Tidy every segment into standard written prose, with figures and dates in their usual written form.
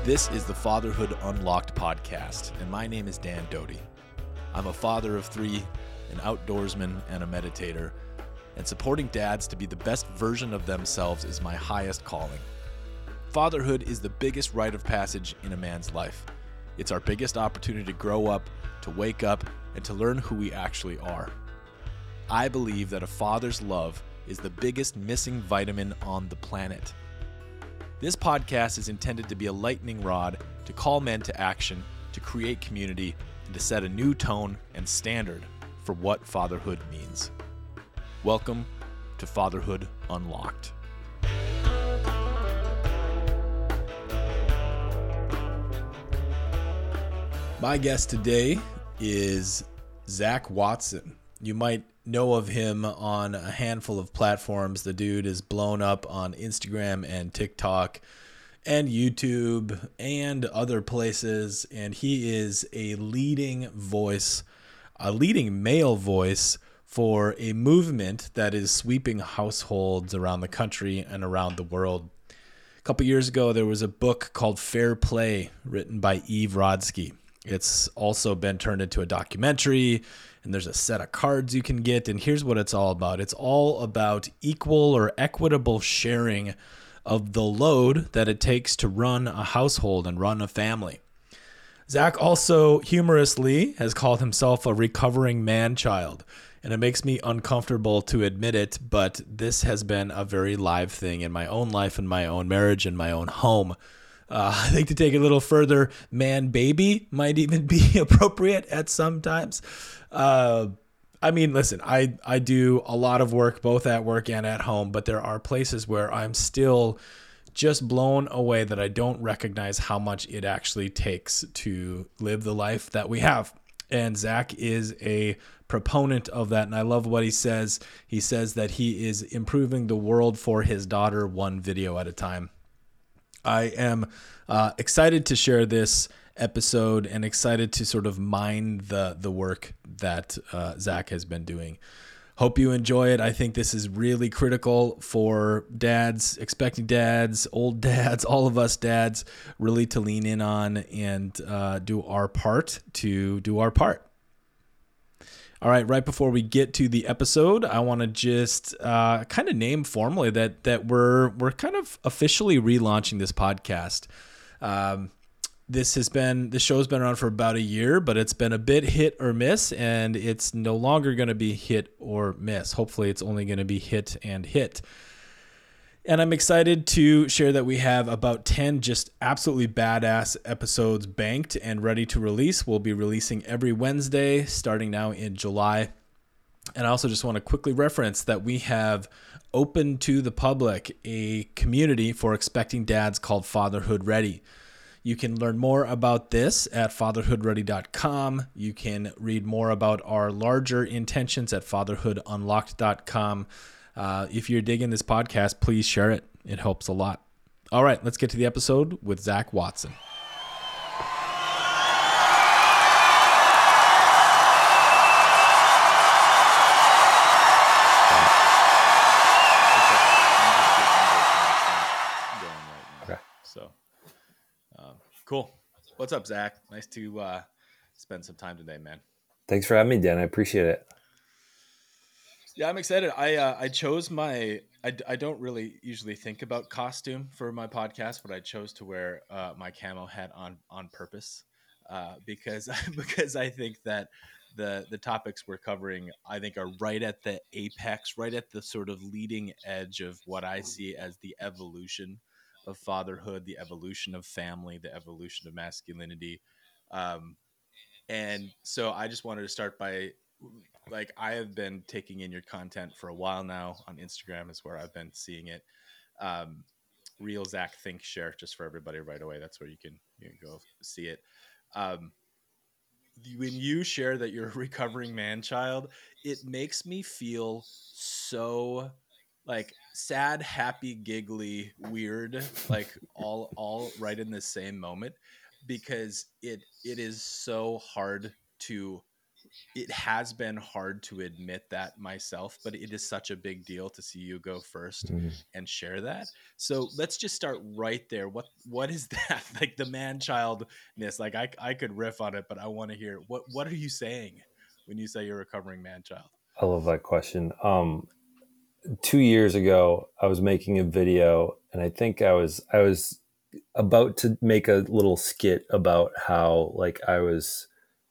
This is the Fatherhood Unlocked podcast, and my name is Dan Doty. I'm a father of three, an outdoorsman, and a meditator, and supporting dads to be the best version of themselves is my highest calling. Fatherhood is the biggest rite of passage in a man's life. It's our biggest opportunity to grow up, to wake up, and to learn who we actually are. I believe that a father's love is the biggest missing vitamin on the planet. This podcast is intended to be a lightning rod to call men to action, to create community, and to set a new tone and standard for what fatherhood means. Welcome to Fatherhood Unlocked. My guest today is Zach Watson. You might know of him on a handful of platforms. The dude is blown up on Instagram and TikTok and YouTube and other places, and he is a leading voice, a leading male voice for a movement that is sweeping households around the country and around the world. A couple years ago, there was a book called Fair Play written by Eve Rodsky. It's also been turned into a documentary, and there's a set of cards you can get, and here's what it's all about. It's all about equal or equitable sharing of the load that it takes to run a household and run a family. Zach also humorously has called himself a recovering man-child, and it makes me uncomfortable to admit it, but this has been a very live thing in my own life, in my own marriage, in my own home. I think to take it a little further, man baby might even be appropriate at some times. Listen, I do a lot of work, both at work and at home, but there are places where I'm still just blown away that I don't recognize how much it actually takes to live the life that we have. And Zach is a proponent of that, and I love what he says. He says that he is improving the world for his daughter one video at a time. I am excited to share this episode and excited to sort of mine the work that Zach has been doing. Hope you enjoy it. I think this is really critical for dads, expecting dads, old dads, all of us dads, really to lean in on and do our part to do our part. All right before we get to the episode, I want to just kind of name formally that we're kind of officially relaunching this podcast. This show's been around for about a year, but it's been a bit hit or miss, and it's no longer going to be hit or miss. Hopefully it's only going to be hit and hit. And I'm excited to share that we have about 10 just absolutely badass episodes banked and ready to release. We'll be releasing every Wednesday starting now in July. And I also just want to quickly reference that we have open to the public a community for expecting dads called Fatherhood Ready. You can learn more about this at fatherhoodready.com. You can read more about our larger intentions at fatherhoodunlocked.com. If you're digging this podcast, please share it. It helps a lot. All right, let's get to the episode with Zach Watson. Okay. So, cool. What's up, Zach? Nice to spend some time today, man. Thanks for having me, Dan. I appreciate it. Yeah, I'm excited. I chose I don't really usually think about costume for my podcast, but I chose to wear my camo hat on purpose because I think that the topics we're covering, I think, are right at the apex, right at the sort of leading edge of what I see as the evolution of fatherhood, the evolution of family, the evolution of masculinity. And so I just wanted to start by, I have been taking in your content for a while now. On Instagram is where I've been seeing it. Real Zach Think Share, just for everybody right away. That's where you can go see it. When you share that you're a recovering man-child, it makes me feel so sad, happy, giggly, weird, all right in the same moment, because it is so hard to it has been hard to admit that myself, but it is such a big deal to see you go first and share that. So let's just start right there. What is that? Like the man childness? Like I could riff on it, but I want to hear what are you saying when you say you're a recovering man child? I love that question. 2 years ago, I was making a video, and I think I was about to make a little skit about how like I was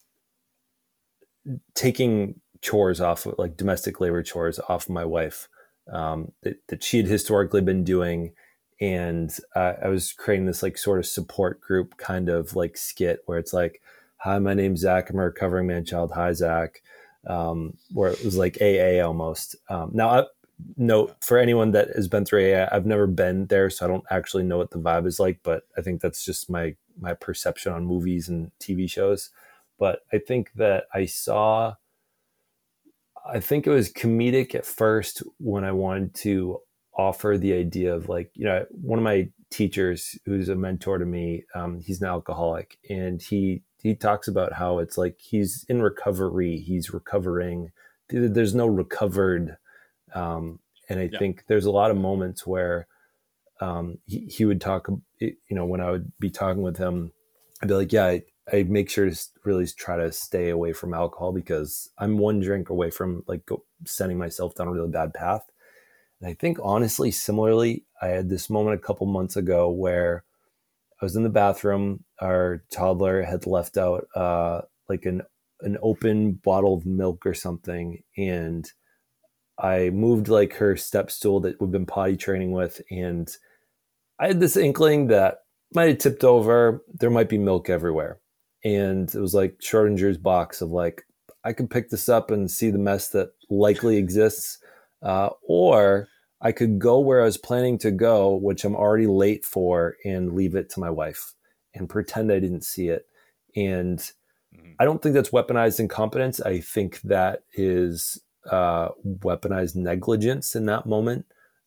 taking chores off, like domestic labor chores off of my wife, that she had historically been doing. And I was creating this like sort of support group kind of like skit where it's like, hi, my name's Zach. I'm a recovering man child. Hi, Zach. Where it was like AA almost. Now, note for anyone that has been through AA, I've never been there, so I don't actually know what the vibe is like, but I think that's just my perception on movies and TV shows. But I think that I think it was comedic at first when I wanted to offer the idea of like, one of my teachers who's a mentor to me, he's an alcoholic, and he talks about how it's like he's in recovery, he's recovering. There's no recovered. And I think there's a lot of moments where he would talk, when I would be talking with him, I'd be like, yeah, I make sure to really try to stay away from alcohol because I'm one drink away from like sending myself down a really bad path. And I think honestly, similarly, I had this moment a couple months ago where I was in the bathroom. Our toddler had left out like an open bottle of milk or something, and I moved like her step stool that we've been potty training with, and I had this inkling that might have tipped over. There might be milk everywhere. And it was like Schrodinger's box of like, I could pick this up and see the mess that likely exists. Or I could go where I was planning to go, which I'm already late for, and leave it to my wife and pretend I didn't see it. And I don't think that's weaponized incompetence. I think that is weaponized negligence in that moment.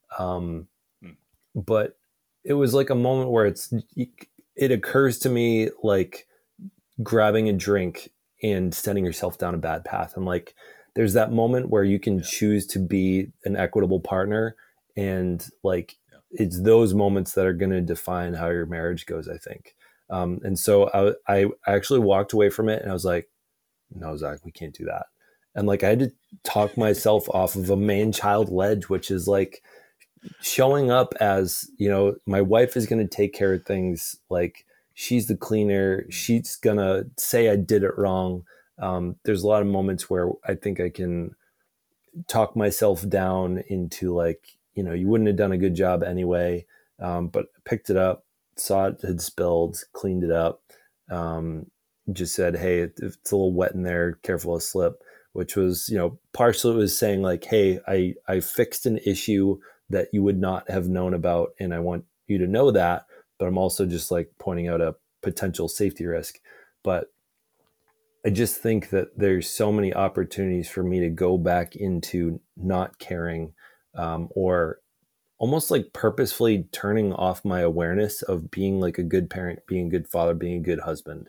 But it was like a moment where it occurs to me like grabbing a drink and sending yourself down a bad path. And like, there's that moment where you can choose to be an equitable partner. And like, it's those moments that are going to define how your marriage goes, I think. And so I actually walked away from it and I was like, no, Zach, we can't do that. And like, I had to talk myself off of a man-child ledge, which is like showing up as, my wife is going to take care of things. Like, she's the cleaner. She's going to say I did it wrong. There's a lot of moments where I think I can talk myself down into like, you wouldn't have done a good job anyway. But I picked it up, saw it had spilled, cleaned it up. Just said, hey, it's a little wet in there, careful of slip, which was, partially it was saying like, hey, I fixed an issue that you would not have known about. And I want you to know that, but I'm also just like pointing out a potential safety risk. But I just think that there's so many opportunities for me to go back into not caring, or almost like purposefully turning off my awareness of being like a good parent, being a good father, being a good husband.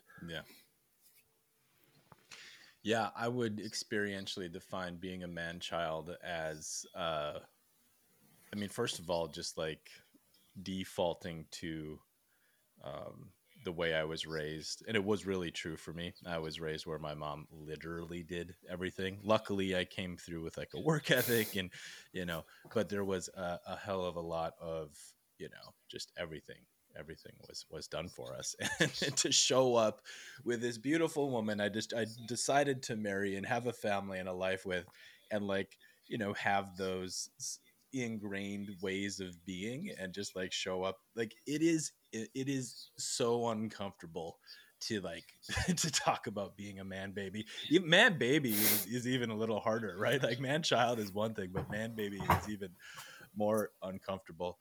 Yeah, I would experientially define being a man child as, first of all, just like defaulting to the way I was raised. And it was really true for me. I was raised where my mom literally did everything. Luckily, I came through with like a work ethic and, but there was a hell of a lot of, just everything was done for us. And to show up with this beautiful woman I decided to marry and have a family and a life with, and like, have those ingrained ways of being and just like show up, like it is so uncomfortable to like to talk about being a man baby. Man baby is even a little harder, right? Like man child is one thing, but man baby is even more uncomfortable.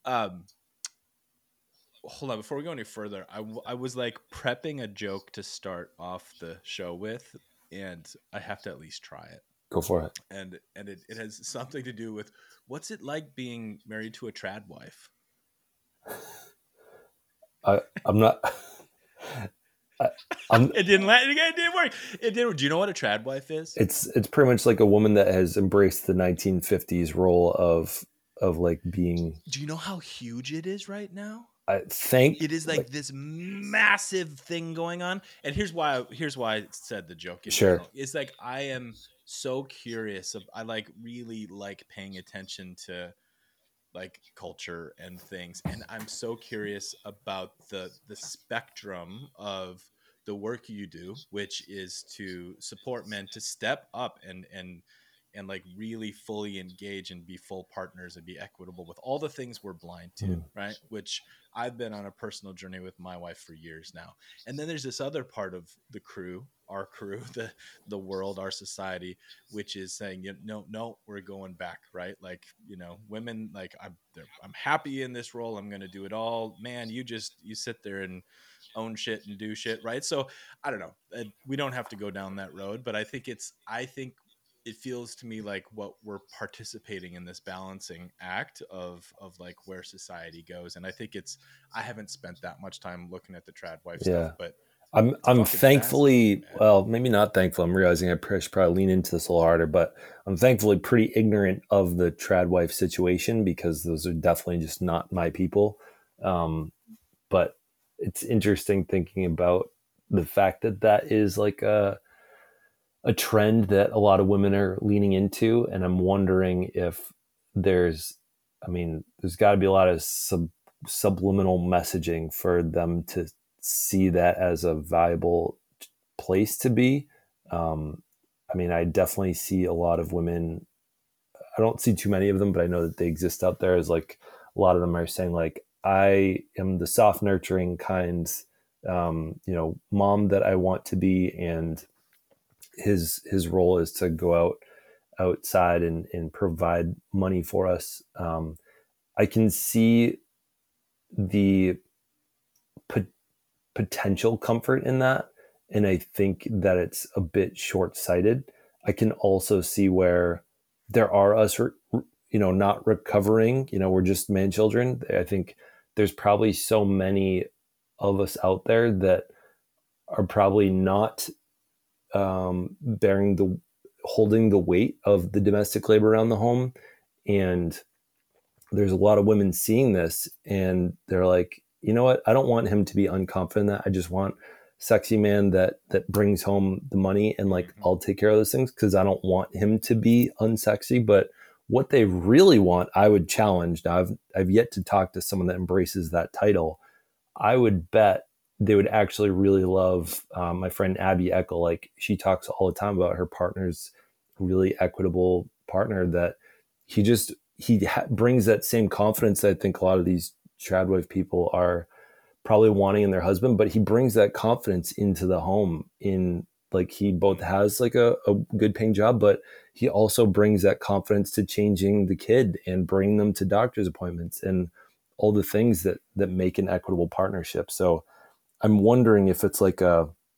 Hold on, before we go any further, I was like prepping a joke to start off the show with, and I have to at least try it. Go for it. And it has something to do with what's it like being married to a trad wife? I'm not. It didn't let. It didn't work. It didn't. Do you know what a trad wife is? It's pretty much like a woman that has embraced the 1950s role of like being. Do you know how huge it is right now? I think It is like this massive thing going on. And here's why I said the joke in Sure. general. It's like I am so curious. I like really like paying attention to like culture and things, and I'm so curious about the spectrum of the work you do, which is to support men to step up and like really fully engage and be full partners and be equitable with all the things we're blind to, right? Which I've been on a personal journey with my wife for years now. And then there's this other part of the crew, our crew, the world, our society, which is saying, no, we're going back, right? Like, women, like I'm happy in this role. I'm going to do it all. Man, you sit there and own shit and do shit, right? So I don't know. We don't have to go down that road, but I think it feels to me like what we're participating in this balancing act of like where society goes. And I think I haven't spent that much time looking at the trad wife stuff, but I'm thankfully, well, maybe not thankful. I'm realizing I should probably lean into this a little harder, but I'm thankfully pretty ignorant of the trad wife situation because those are definitely just not my people. But it's interesting thinking about the fact that is like a trend that a lot of women are leaning into. And I'm wondering if there's got to be a lot of subliminal messaging for them to see that as a valuable place to be. I definitely see a lot of women. I don't see too many of them, but I know that they exist out there. As like a lot of them are saying, like, I am the soft, nurturing kind, mom that I want to be, and his role is to go outside and provide money for us. I can see the potential comfort in that, and I think that it's a bit short-sighted. I can also see where there are us, not recovering. We're just man children. I think there's probably so many of us out there that are probably not holding the weight of the domestic labor around the home. And there's a lot of women seeing this and they're like, you know what? I don't want him to be unconfident in that. I just want sexy man that brings home the money, and like, I'll take care of those things, because I don't want him to be unsexy. But what they really want, I would challenge. Now, I've yet to talk to someone that embraces that title. I would bet they would actually really love my friend Abby Eckel. Like, she talks all the time about her partner's really equitable partner, that he brings that same confidence that I think a lot of these trad wife people are probably wanting in their husband, but he brings that confidence into the home. In like, he both has like a good paying job, but he also brings that confidence to changing the kid and bringing them to doctor's appointments and all the things that make an equitable partnership. So I'm wondering if it's like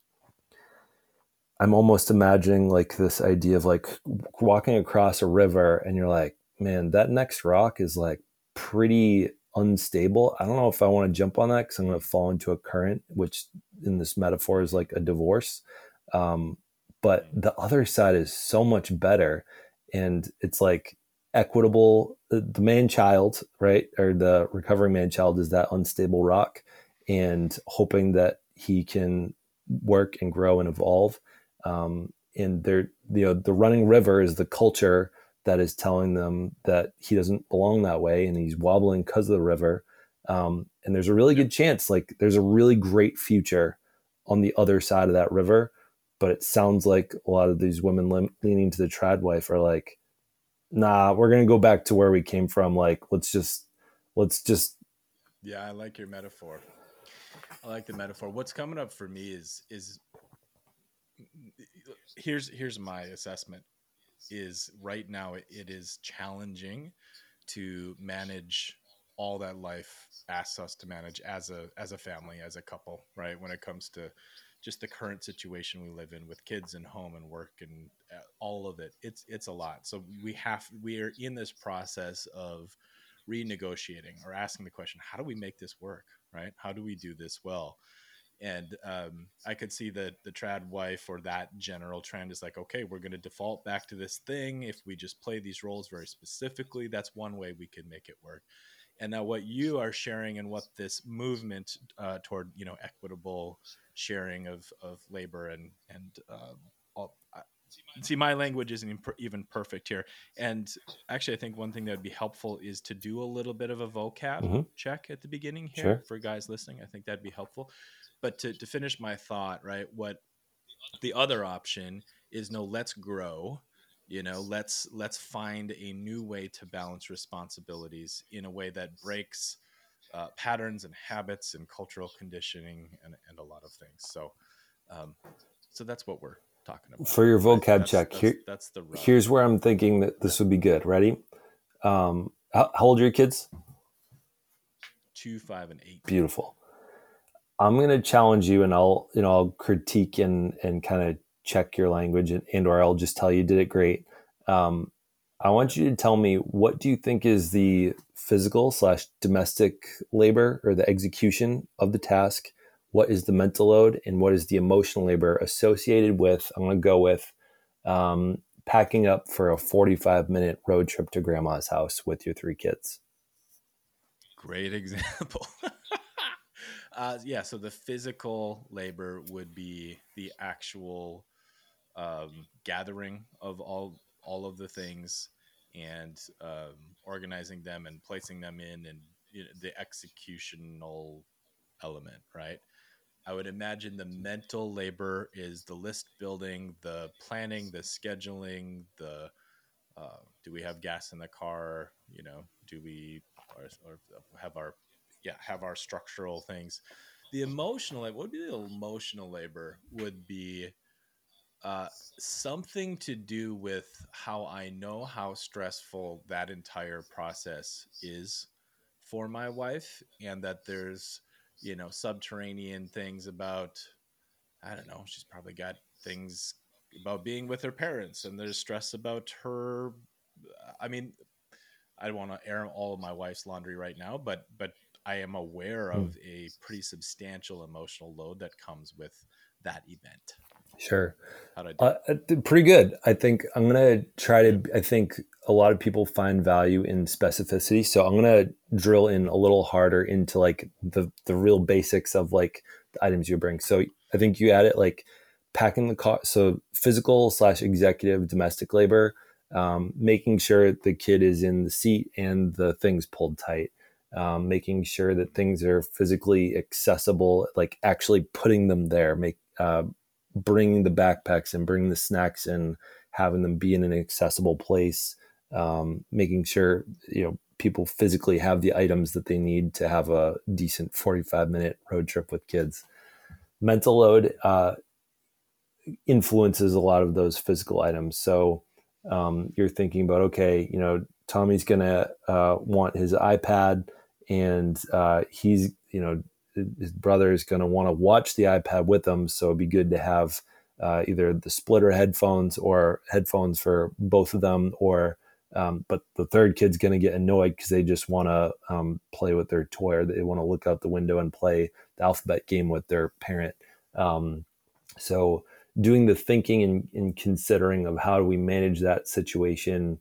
I'm almost imagining like this idea of like walking across a river and you're like, man, that next rock is like pretty unstable. I don't know if I want to jump on that because I'm going to fall into a current, which in this metaphor is like a divorce. But the other side is so much better. And it's like equitable. The man child, right? Or the recovering man child is that unstable rock, and hoping that he can work and grow and evolve. And the running river is the culture that is telling them that he doesn't belong that way, and he's wobbling because of the river. And there's a really good chance, like, there's a really great future on the other side of that river. But it sounds like a lot of these women leaning to the trad wife are like, nah, we're going to go back to where we came from. Like, let's just. Yeah, I like your metaphor. I like the metaphor. What's coming up for me is here's my assessment. Is right now it is challenging to manage all that life asks us to manage as a family, as a couple, right? When it comes to just the current situation we live in with kids and home and work and all of it, it's a lot. So we are in this process of renegotiating or asking the question, how do we make this work, right? How do we do this well? And I could see the trad wife or that general trend is like, okay, we're going to default back to this thing. If we just play these roles very specifically, that's one way we can make it work. And now what you are sharing and what this movement toward, equitable sharing of labor and all, see, my language isn't even perfect here. And actually, I think one thing that would be helpful is to do a little bit of a vocab check at the beginning here for guys listening. I think that'd be helpful. But to finish my thought, right, what the other option is, no, let's grow. Let's find a new way to balance responsibilities in a way that breaks patterns and habits and cultural conditioning and a lot of things. So that's what we're talking about. For your vocab check, that's the rub. Here's where I'm thinking that this would be good. Ready? How old are your kids? 2, 5, and 8. Beautiful. I'm going to challenge you, and I'll critique and kind of check your language, and or I'll just tell you did it great. I want you to tell me, what do you think is the physical / domestic labor or the execution of the task? What is the mental load, and what is the emotional labor associated with, I'm going to go with packing up for a 45-minute road trip to grandma's house with your 3 kids? Great example. So the physical labor would be the actual gathering of all of the things and organizing them and placing them in, and the executional element, right? I would imagine the mental labor is the list building, the planning, the scheduling, the do we have gas in the car? Do we or have our structural things? The emotional labor, what would be the emotional labor? Would be something to do with how I know how stressful that entire process is for my wife, and that there's subterranean things about, I don't know, she's probably got things about being with her parents, and there's stress about her. I mean, I don't want to air all of my wife's laundry right now, but I am aware of a pretty substantial emotional load that comes with that event. Sure. Pretty good. I think I'm going to try to, I think a lot of people find value in specificity. So I'm going to drill in a little harder into like the real basics of like the items you bring. So I think you added like packing the car. So physical / executive domestic labor, making sure the kid is in the seat and the things pulled tight. Making sure that things are physically accessible, like actually putting them there, bringing the backpacks and bringing the snacks and having them be in an accessible place, making sure people physically have the items that they need to have a decent 45-minute road trip with kids. Mental load influences a lot of those physical items. So you're thinking about, okay, Tommy's gonna want his iPad, and he's his brother is going to want to watch the iPad with him. So it'd be good to have either the splitter headphones or headphones for both of them, or but the third kid's going to get annoyed because they just want to play with their toy, or they want to look out the window and play the alphabet game with their parent. So doing the thinking and considering of how do we manage that situation,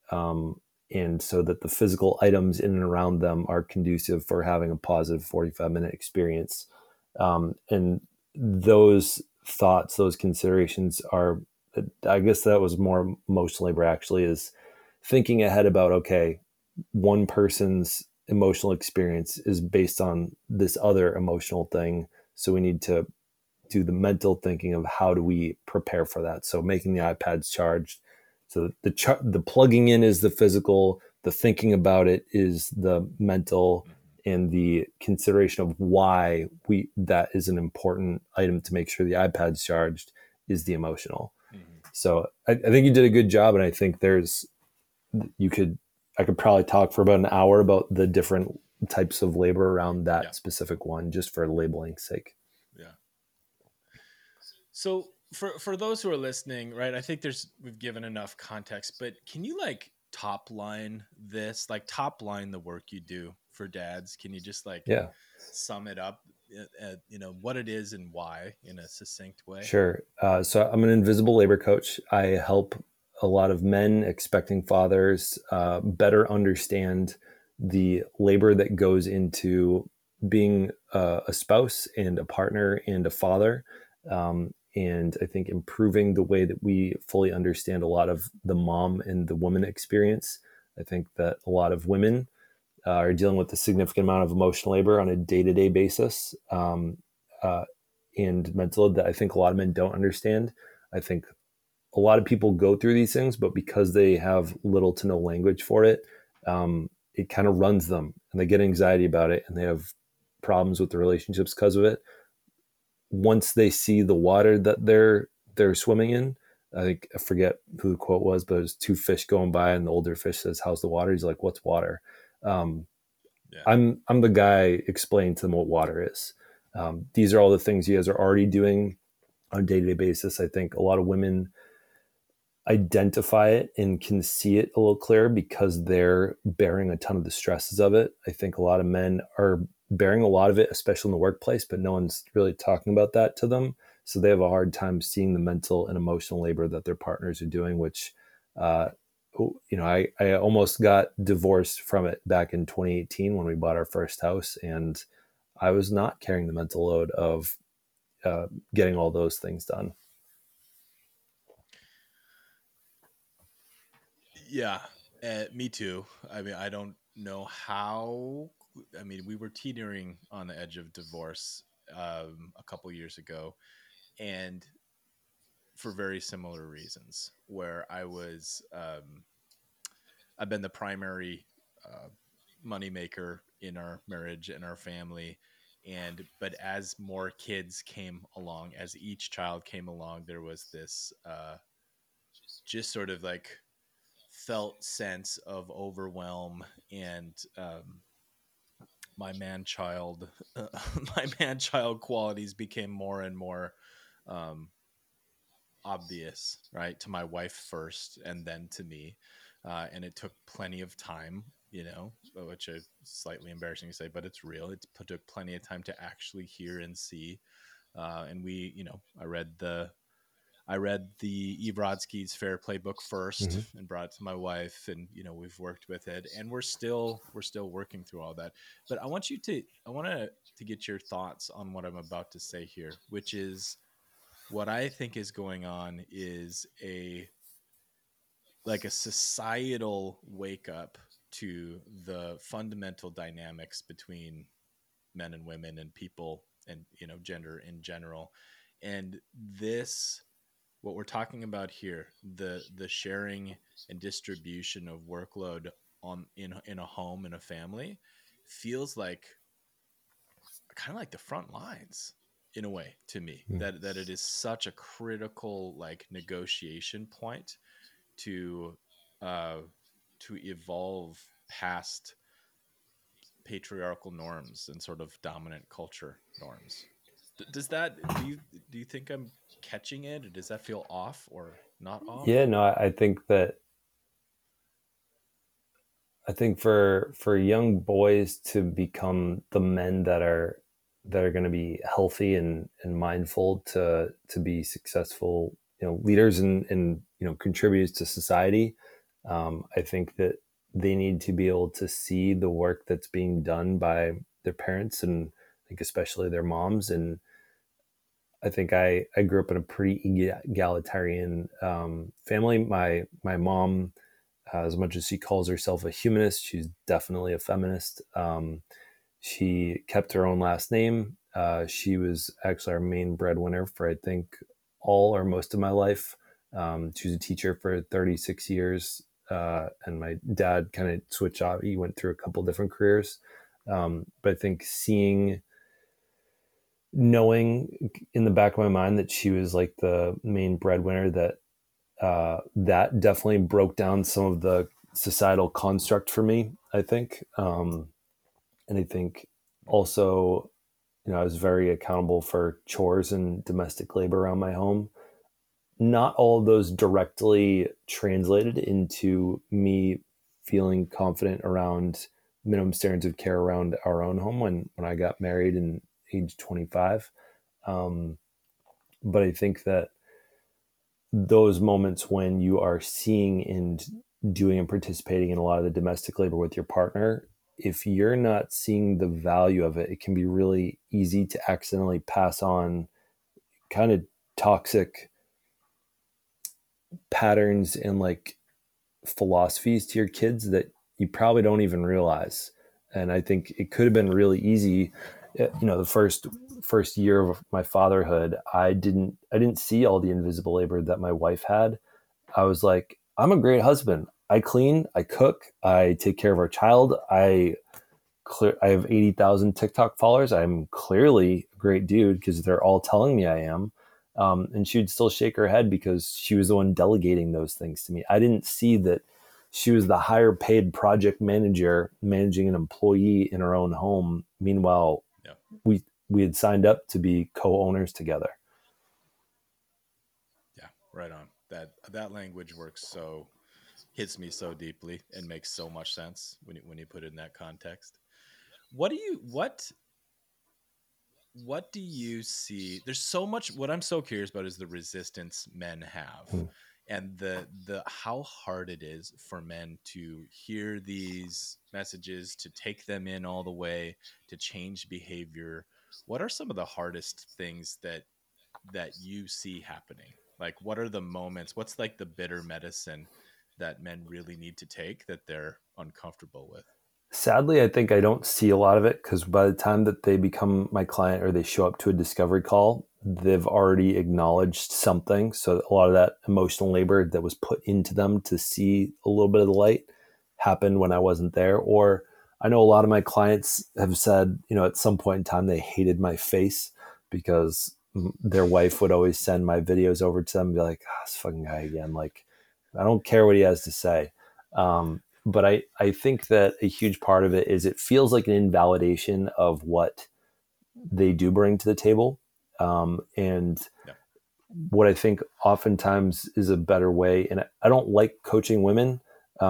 and so that the physical items in and around them are conducive for having a positive 45-minute experience. And those thoughts, those considerations are, I guess that was more emotional labor actually, is thinking ahead about, okay, one person's emotional experience is based on this other emotional thing. So we need to do the mental thinking of how do we prepare for that. So making the iPads charged. So the plugging in is the physical, the thinking about it is the mental, and the consideration of why that is an important item to make sure the iPad's charged is the emotional. So I think you did a good job, and I think I could probably talk for about an hour about the different types of labor around that specific one, just for labeling's sake. Yeah. So for those who are listening, right, I think we've given enough context, but can you top line the work you do for dads? Can you just sum it up? what it is and why in a succinct way? Sure. So I'm an invisible labor coach. I help a lot of men, expecting fathers, better understand the labor that goes into being a spouse and a partner and a father. And I think improving the way that we fully understand a lot of the mom and the woman experience. I think that a lot of women are dealing with a significant amount of emotional labor on a day-to-day basis. Uh, and mental load that I think a lot of men don't understand. I think a lot of people go through these things, but because they have little to no language for it, it kind of runs them and they get anxiety about it and they have problems with the relationships because of it. Once they see the water that they're swimming in, I forget who the quote was, but it was two fish going by and the older fish says, "How's the water?" He's like, "What's water?" Um, Yeah. I'm the guy explaining to them what water is. These are all the things you guys are already doing on a day-to-day basis. I think a lot of women identify it and can see it a little clearer because they're bearing a ton of the stresses of it. I think a lot of men are bearing a lot of it, especially in the workplace, but no one's really talking about that to them. So they have a hard time seeing the mental and emotional labor that their partners are doing, which, uh, I almost got divorced from it back in 2018 when we bought our first house. And I was not carrying the mental load of getting all those things done. Yeah, me too. I mean, I don't know how. I mean, we were teetering on the edge of divorce a couple years ago, and for very similar reasons. Where I've been the primary uh, moneymaker in our marriage and our family, and but as more kids came along, as each child came along, there was this just sort of like felt sense of overwhelm and my man child my man child qualities became more and more um, obvious, right, to my wife first and then to me, and it took plenty of time, which is slightly embarrassing to say, but it's real. It took plenty of time to actually hear and see, and we, I read the Eve Rodsky's Fair Playbook first Mm-hmm. and brought it to my wife, and we've worked with it, and we're still working through all that. But I want to get your thoughts on what I'm about to say here, which is what I think is going on is a societal wake up to the fundamental dynamics between men and women and people and gender in general, and this what we're talking about here, the sharing and distribution of workload in a home, in a family, feels like kind of like the front lines in a way to me, that it is such a critical like negotiation point to uh to evolve past patriarchal norms and sort of dominant culture norms. Does that do you think I'm catching it, or does that feel off or not Yeah, off? no, I think for young boys to become the men that are going to be healthy and mindful to be successful, leaders and contributors to society. I think that they need to be able to see the work that's being done by their parents, and I think especially their moms. And I think I grew up in a pretty egalitarian family. My mom, as much as she calls herself a humanist, she's definitely a feminist. She kept her own last name. She was actually our main breadwinner for, I think, all or most of my life. She was a teacher for 36 years. And my dad kind of switched off. He went through a couple different careers. But I think knowing in the back of my mind that she was like the main breadwinner, that definitely broke down some of the societal construct for me, I think. And I think also, I was very accountable for chores and domestic labor around my home. Not all of those directly translated into me feeling confident around minimum standards of care around our own home when I got married age 25. But I think that those moments when you are seeing and doing and participating in a lot of the domestic labor with your partner, if you're not seeing the value of it, it can be really easy to accidentally pass on kind of toxic patterns and like philosophies to your kids that you probably don't even realize. And I think it could have been really easy. The first year of my fatherhood, I didn't see all the invisible labor that my wife had. I was like, I'm a great husband. I clean, I cook, I take care of our child. I have 80,000 TikTok followers. I'm clearly a great dude because they're all telling me I am. And she would still shake her head because she was the one delegating those things to me. I didn't see that she was the higher paid project manager managing an employee in her own home. Meanwhile, Yeah. we had signed up to be co-owners together. Yeah, right on. That language hits me so deeply and makes so much sense when you put it in that context. What do you see? There's so much. What I'm so curious about is the resistance men have, and the how hard it is for men to hear these messages, to take them in all the way, to change behavior. What are some of the hardest things that you see happening? Like, what are the moments? What's like the bitter medicine that men really need to take that they're uncomfortable with? Sadly, I think I don't see a lot of it because by the time that they become my client or they show up to a discovery call, they've already acknowledged something. So a lot of that emotional labor that was put into them to see a little bit of the light happened when I wasn't there. Or I know a lot of my clients have said, at some point in time, they hated my face because their wife would always send my videos over to them and be like, this fucking guy again. Like, I don't care what he has to say. But I think that a huge part of it is it feels like an invalidation of what they do bring to the table. And Yeah. what I think oftentimes is a better way, and I don't like coaching women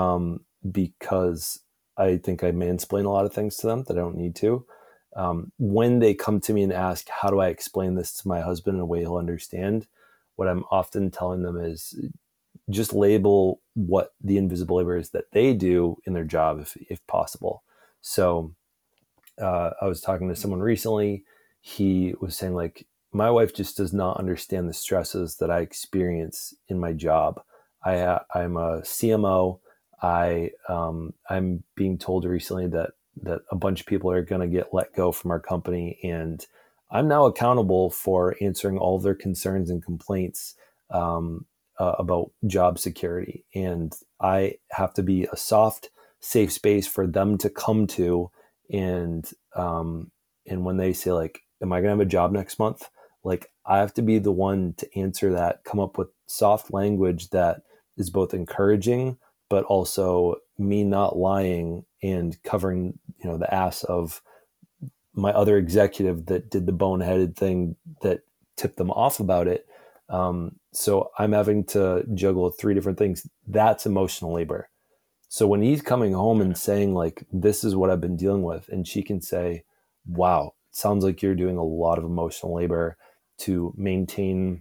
because I think I mansplain a lot of things to them that I don't need to. When they come to me and ask, how do I explain this to my husband in a way he'll understand? What I'm often telling them is just label what the invisible labor is that they do in their job, if possible. So I was talking to someone recently. He was saying, like, my wife just does not understand the stresses that I experience in my job. I'm a CMO. I'm being told recently that a bunch of people are going to get let go from our company, and I'm now accountable for answering all of their concerns and complaints about job security. And I have to be a soft, safe space for them to come to. And when they say, like, am I going to have a job next month? Like, I have to be the one to answer that, come up with soft language that is both encouraging, but also me not lying and covering, the ass of my other executive that did the boneheaded thing that tipped them off about it. So I'm having to juggle 3 different things. That's emotional labor. So when he's coming home and saying, like, this is what I've been dealing with, and she can say, wow, it sounds like you're doing a lot of emotional labor to maintain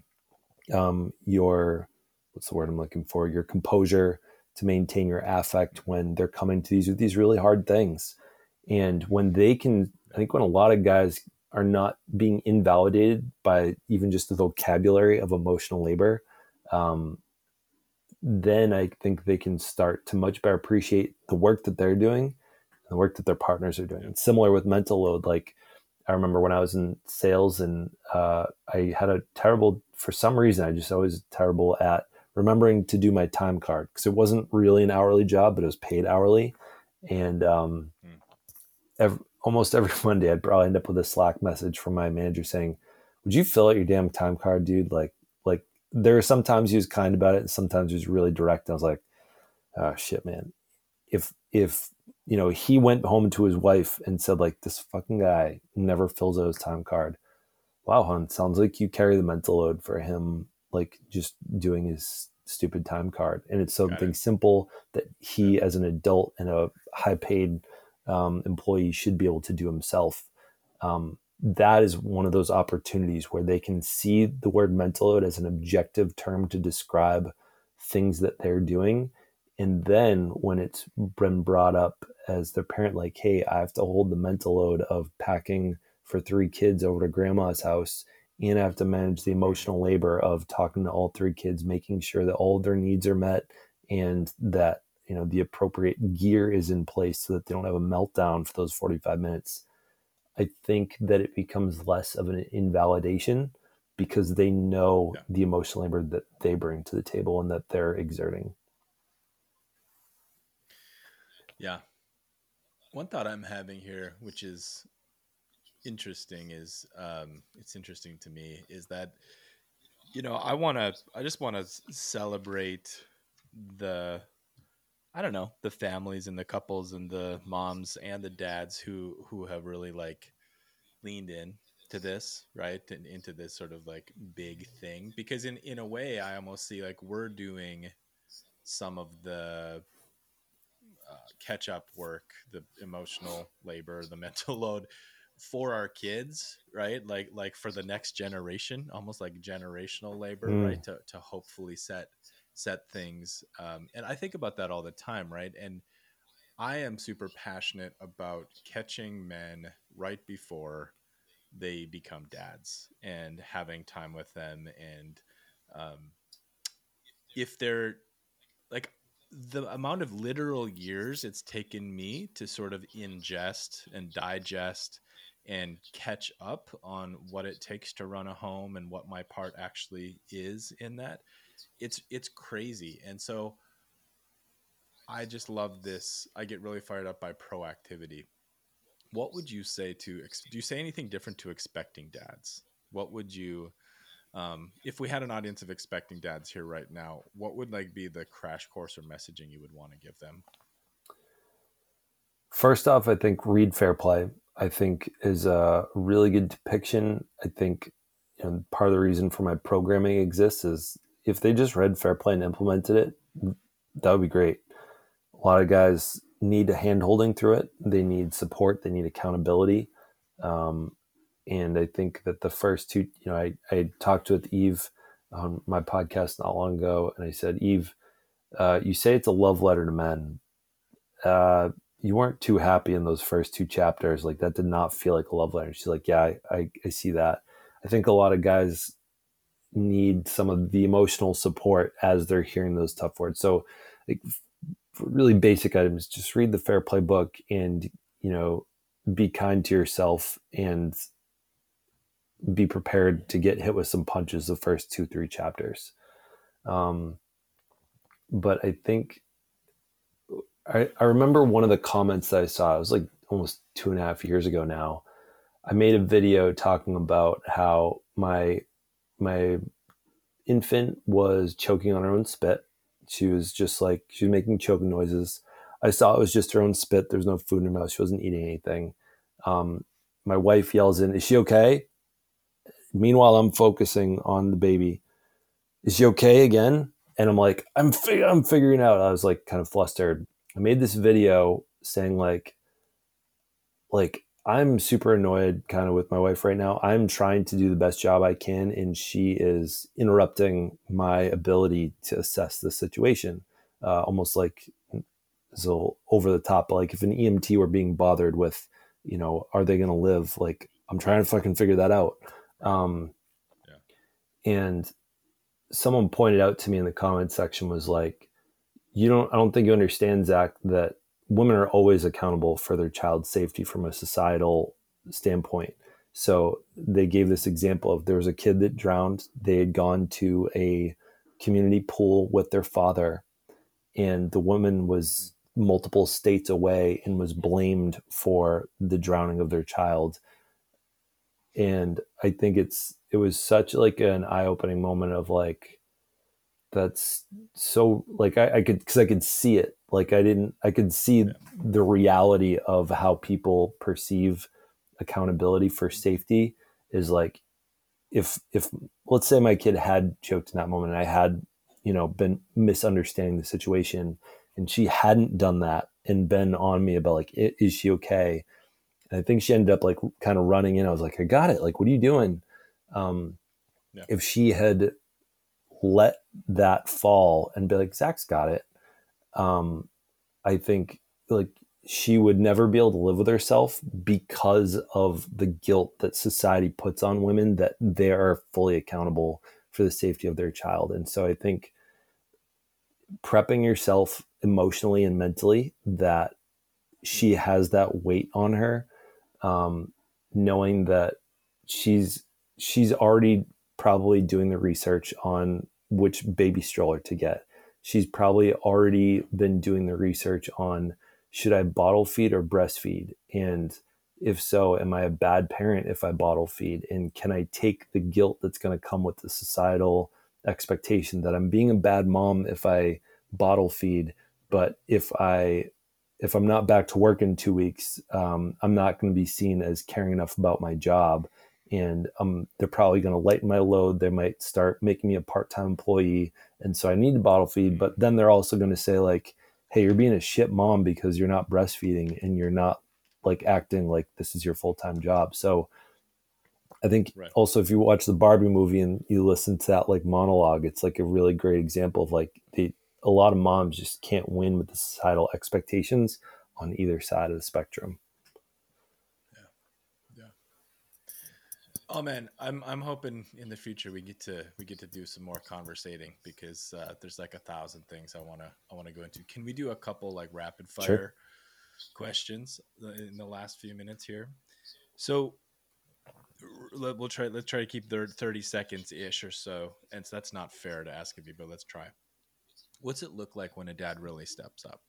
your, what's the word I'm looking for? Your composure, to maintain your affect when they're coming to these really hard things. And when they can, I think when a lot of guys are not being invalidated by even just the vocabulary of emotional labor, then I think they can start to much better appreciate the work that they're doing and the work that their partners are doing. And similar with mental load. Like, I remember when I was in sales and I had for some reason, I just always terrible at remembering to do my time card, because it wasn't really an hourly job, but it was paid hourly. And almost every Monday, I'd probably end up with a Slack message from my manager saying, would you fill out your damn time card, dude? Like there are sometimes he was kind about it, and sometimes he was really direct. And I was like, oh shit, man. If he went home to his wife and said, like, this fucking guy never fills out his time card. Wow, hon, sounds like you carry the mental load for him, like, just doing his stupid time card. And it's something simple that he, as an adult and a high paid employee, should be able to do himself. that is one of those opportunities where they can see the word mental load as an objective term to describe things that they're doing. And then when it's been brought up as their parent, like, hey, I have to hold the mental load of packing for 3 kids over to grandma's house, and I have to manage the emotional labor of talking to all 3 kids, making sure that all of their needs are met, and that, you know, the appropriate gear is in place so that they don't have a meltdown for those 45 minutes. I think that it becomes less of an invalidation because they know the emotional labor that they bring to the table and that they're exerting. Yeah. One thought I'm having here, which is interesting, is it's interesting to me, is that, you know, I just want to celebrate the, I don't know, the families and the couples and the moms and the dads who have really like leaned in to this, right? And into this sort of like big thing, because in a way I almost see like we're doing some of the catch up work, the emotional labor, the mental load for our kids, right? Like for the next generation, almost like generational labor, right? To hopefully set things. And I think about that all the time, right? And I am super passionate about catching men right before they become dads and having time with them. And if they're like, the amount of literal years it's taken me to sort of ingest and digest and catch up on what it takes to run a home and what my part actually is in that, it's crazy. And so I just love this. I get really fired up by proactivity. What would you say to, do you say anything different to expecting dads? What would you, if we had an audience of expecting dads here right now, what would like be the crash course or messaging you would want to give them? First off, I think read Fair Play, I think, is a really good depiction. I think, you know, part of the reason for my programming exists is if they just read Fair Play and implemented it, that would be great. A lot of guys need a hand holding through it. They need support. They need accountability. And I think that the first two, you know, I talked with Eve on my podcast not long ago, and I said, Eve, you say it's a love letter to men. You weren't too happy in those first 2 chapters. Like, that did not feel like a love letter. She's like, yeah, I see that. I think a lot of guys need some of the emotional support as they're hearing those tough words. So, like, for really basic items, just read the Fair Play book and, you know, be kind to yourself and be prepared to get hit with some punches the first 2-3 chapters. But I think I remember one of the comments that I saw, it was like almost 2.5 years ago now. I made a video talking about how my infant was choking on her own spit. She was making choking noises. I saw it was just her own spit. There was no food in her mouth. She wasn't eating anything. My wife yells in, "Is she okay?" Meanwhile, I'm focusing on the baby. "Is she okay again?" And I'm like, I'm figuring out. I was like kind of flustered. I made this video saying like I'm super annoyed kind of with my wife right now. I'm trying to do the best job I can, and she is interrupting my ability to assess the situation. Almost like so over the top. Like if an EMT were being bothered with, you know, are they going to live? Like I'm trying to fucking figure that out. And someone pointed out to me in the comment section was like, I don't think you understand, Zach, that women are always accountable for their child's safety from a societal standpoint. So they gave this example of there was a kid that drowned. They had gone to a community pool with their father, and the woman was multiple states away and was blamed for the drowning of their child. And I think it was such like an eye-opening moment of like, that's so like I could see it. Like I could see the reality of how people perceive accountability for safety is like, if let's say my kid had choked in that moment and I had, you know, been misunderstanding the situation and she hadn't done that and been on me about like, is she okay? And I think she ended up like kind of running in. I was like, I got it. Like, what are you doing? Um, Yeah. if she had let that fall and be like, Zach's got it, um, I think like she would never be able to live with herself because of the guilt that society puts on women that they are fully accountable for the safety of their child. And so I think prepping yourself emotionally and mentally that she has that weight on her, knowing that she's she's already probably doing the research on which baby stroller to get. She's probably already been doing the research on should I bottle feed or breastfeed, and if so, am I a bad parent if I bottle feed, and can I take the guilt that's going to come with the societal expectation that I'm being a bad mom if I bottle feed, but if I'm not back to work in 2 weeks, I'm not going to be seen as caring enough about my job. And they're probably going to lighten my load. They might start making me a part-time employee. And so I need to bottle feed. But then they're also going to say like, hey, you're being a shit mom because you're not breastfeeding and you're not like acting like this is your full-time job. So I think Right. also if you watch the Barbie movie and you listen to that like monologue, it's like a really great example of like a lot of moms just can't win with the societal expectations on either side of the spectrum. Yeah. Yeah. Oh man, I'm hoping in the future we get to do some more conversating because there's like 1,000 things I wanna go into. Can we do a couple like rapid Sure. fire questions in the last few minutes here? So let's try to keep 30 seconds ish or so, and so that's not fair to ask of you, but let's try. What's it look like when a dad really steps up?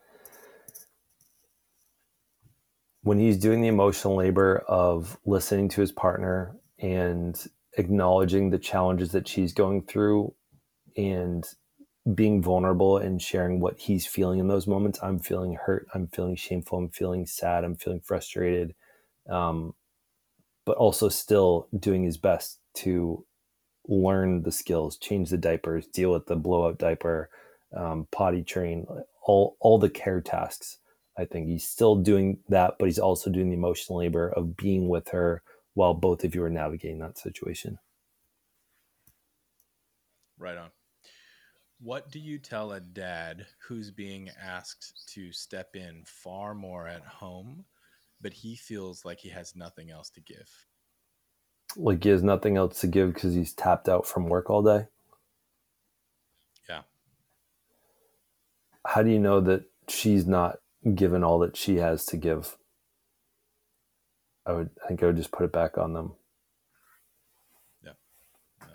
When he's doing the emotional labor of listening to his partner and acknowledging the challenges that she's going through and being vulnerable and sharing what he's feeling in those moments. I'm feeling hurt. I'm feeling shameful. I'm feeling sad. I'm feeling frustrated. Um, but also still doing his best to learn the skills, change the diapers, deal with the blowout diaper, potty train, all the care tasks. I think he's still doing that, but he's also doing the emotional labor of being with her while both of you are navigating that situation. Right on. What do you tell a dad who's being asked to step in far more at home, but he feels like he has nothing else to give? Like he has nothing else to give because he's tapped out from work all day. Yeah. How do you know that she's not given all that she has to give? I think I would just put it back on them. Yeah. Yeah.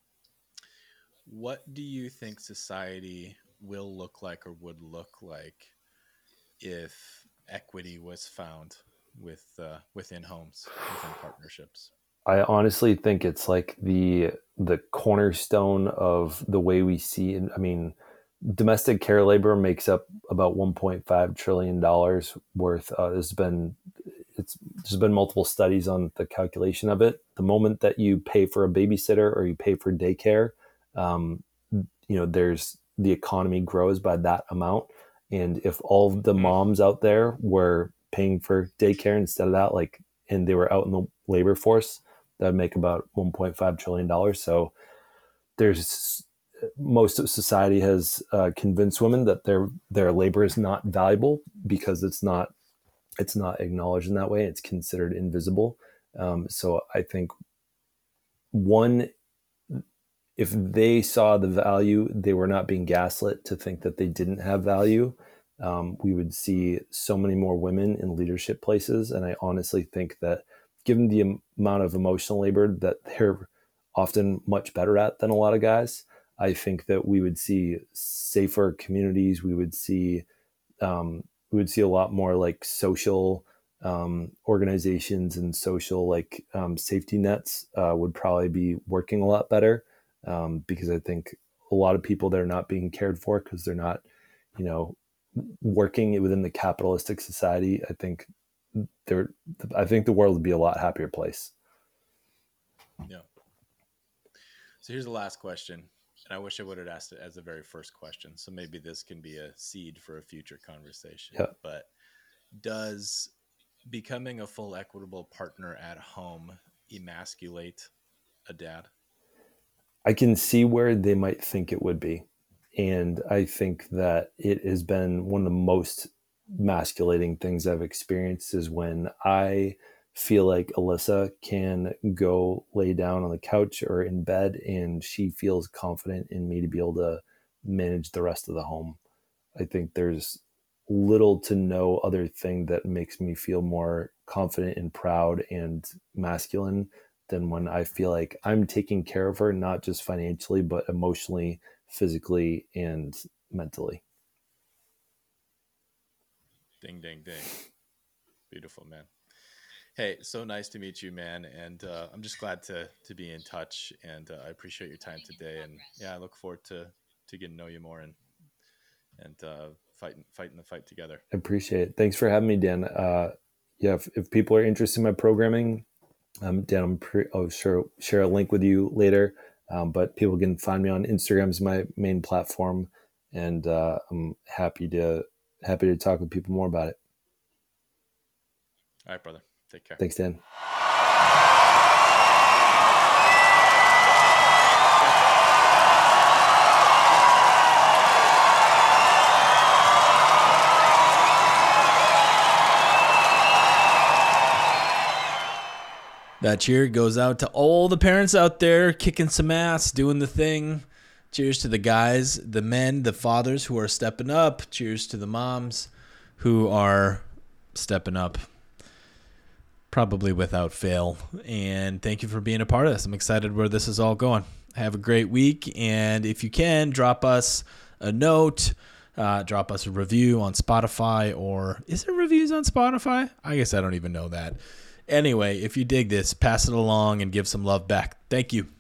What do you think society will look like or would look like if equity was found within homes, within partnerships? I honestly think it's like the cornerstone of the way we see it. I mean, domestic care labor makes up about $1.5 trillion worth. There's been multiple studies on the calculation of it. The moment that you pay for a babysitter or you pay for daycare, um, there's the economy grows by that amount. And if all of the Mm. moms out there were paying for daycare instead of that, like, and they were out in the labor force, that would make about $1.5 trillion. So there's most of society has convinced women that their labor is not valuable because it's not acknowledged in that way. It's considered invisible. So I think one, if they saw the value, they were not being gaslit to think that they didn't have value. We would see so many more women in leadership places. And I honestly think that given the amount of emotional labor that they're often much better at than a lot of guys, I think that we would see safer communities. We would see a lot more like social organizations and social like safety nets would probably be working a lot better, because I think a lot of people that are not being cared for because they're not, you know, working within the capitalistic society. There, I think the world would be a lot happier place. Yeah. So here's the last question. And I wish I would have asked it as the very first question. So maybe this can be a seed for a future conversation. Yeah. But does becoming a full equitable partner at home emasculate a dad? I can see where they might think it would be. And I think that it has been one of the most masculating things I've experienced is when I feel like Alyssa can go lay down on the couch or in bed and she feels confident in me to be able to manage the rest of the home. I think there's little to no other thing that makes me feel more confident and proud and masculine than when I feel like I'm taking care of her, not just financially, but emotionally, physically, and mentally. Ding, ding, ding. Beautiful, man. Hey, so nice to meet you, man. And I'm just glad to be in touch. And I appreciate your time today. And yeah, I look forward to getting to know you more and fighting the fight together. I appreciate it. Thanks for having me, Dan. Yeah, if people are interested in my programming, Dan, I'll share a link with you later. But people can find me on Instagram is my main platform, and I'm happy to talk with people more about it. All right, brother. Take care. Thanks, Dan. That cheer goes out to all the parents out there kicking some ass, doing the thing. Cheers to the guys, the men, the fathers who are stepping up. Cheers to the moms who are stepping up, probably without fail. And thank you for being a part of this. I'm excited where this is all going. Have a great week. And if you can, drop us a note, drop us a review on Spotify. Or is there reviews on Spotify? I guess I don't even know that. Anyway, if you dig this, pass it along and give some love back. Thank you.